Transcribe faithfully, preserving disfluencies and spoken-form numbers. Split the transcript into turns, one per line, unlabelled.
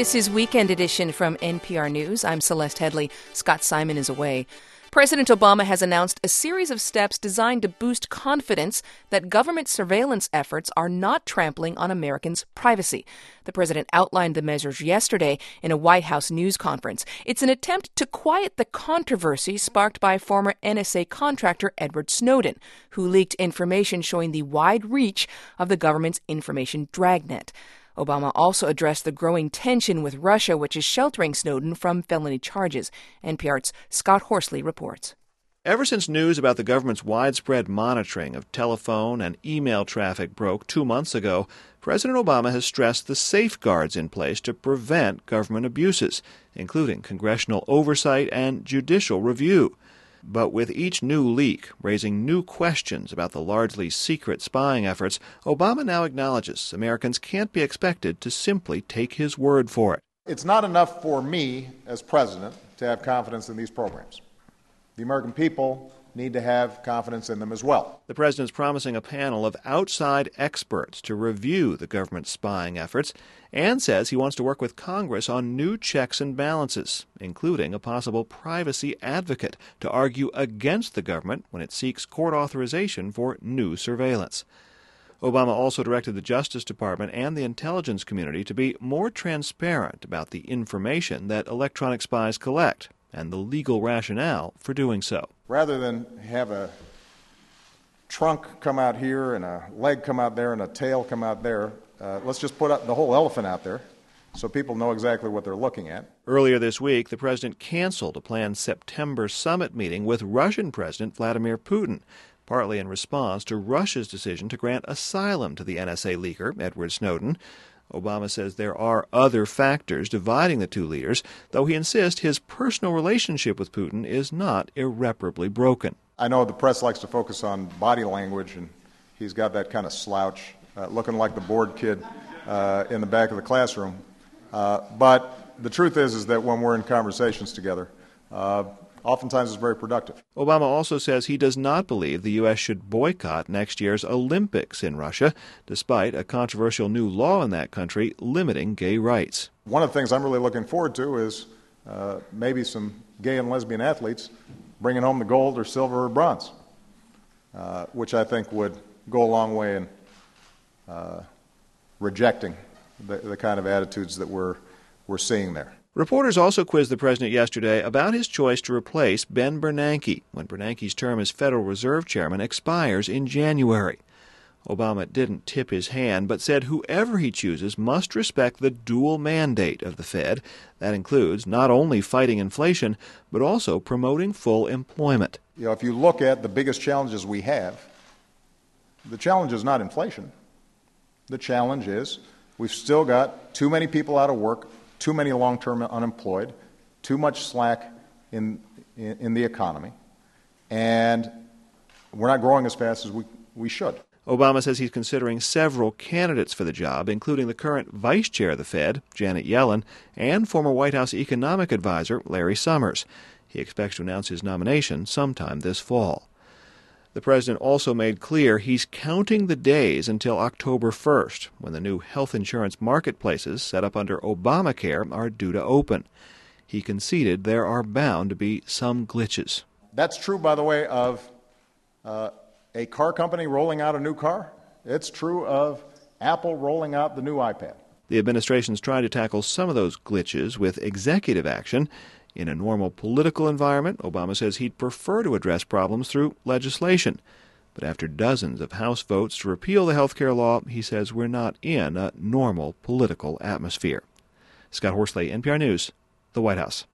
This is Weekend Edition from N P R News. I'm Celeste Headley. Scott Simon is away. President Obama has announced a series of steps designed to boost confidence that government surveillance efforts are not trampling on Americans' privacy. The president outlined the measures yesterday in a White House news conference. It's an attempt to quiet the controversy sparked by former N S A contractor Edward Snowden, who leaked information showing the wide reach of the government's information dragnet. Obama also addressed the growing tension with Russia, which is sheltering Snowden from felony charges. N P R's Scott Horsley reports.
Ever since news about the government's widespread monitoring of telephone and email traffic broke two months ago, President Obama has stressed the safeguards in place to prevent government abuses, including congressional oversight and judicial review. But with each new leak raising new questions about the largely secret spying efforts, Obama now acknowledges Americans can't be expected to simply take his word for it.
It's not enough for me as president to have confidence in these programs. The American people need to have confidence in them as well.
The president's promising a panel of outside experts to review the government's spying efforts and says he wants to work with Congress on new checks and balances, including a possible privacy advocate to argue against the government when it seeks court authorization for new surveillance. Obama also directed the Justice Department and the intelligence community to be more transparent about the information that electronic spies collect and the legal rationale for doing so.
Rather than have a trunk come out here and a leg come out there and a tail come out there, uh, let's just put the whole elephant out there so people know exactly what they're looking at.
Earlier this week, the president canceled a planned September summit meeting with Russian President Vladimir Putin, partly in response to Russia's decision to grant asylum to the N S A leaker, Edward Snowden. Obama says there are other factors dividing the two leaders, though he insists his personal relationship with Putin is not irreparably broken.
I know the press likes to focus on body language, and he's got that kind of slouch, uh, looking like the bored kid uh, in the back of the classroom. Uh, but the truth is, is that when we're in conversations together, uh, oftentimes it's very productive.
Obama also says he does not believe the U S should boycott next year's Olympics in Russia, despite a controversial new law in that country limiting gay rights.
One of the things I'm really looking forward to is uh, maybe some gay and lesbian athletes bringing home the gold or silver or bronze, uh, which I think would go a long way in uh, rejecting the, the kind of attitudes that we're, we're seeing there.
Reporters also quizzed the president yesterday about his choice to replace Ben Bernanke when Bernanke's term as Federal Reserve Chairman expires in January. Obama didn't tip his hand, but said whoever he chooses must respect the dual mandate of the Fed. That includes not only fighting inflation, but also promoting full employment.
You know, if you look at the biggest challenges we have, the challenge is not inflation. The challenge is we've still got too many people out of work, too many long-term unemployed, too much slack in, in in the economy, and we're not growing as fast as we, we should.
Obama says he's considering several candidates for the job, including the current vice chair of the Fed, Janet Yellen, and former White House economic advisor Larry Summers. He expects to announce his nomination sometime this fall. The president also made clear he's counting the days until October first, when the new health insurance marketplaces set up under Obamacare are due to open. He conceded there are bound to be some glitches.
That's true, by the way, of uh, a car company rolling out a new car. It's true of Apple rolling out the new iPad.
The administration's trying to tackle some of those glitches with executive action. In a normal political environment, Obama says he'd prefer to address problems through legislation. But after dozens of House votes to repeal the health care law, he says we're not in a normal political atmosphere. Scott Horsley, N P R News, the White House.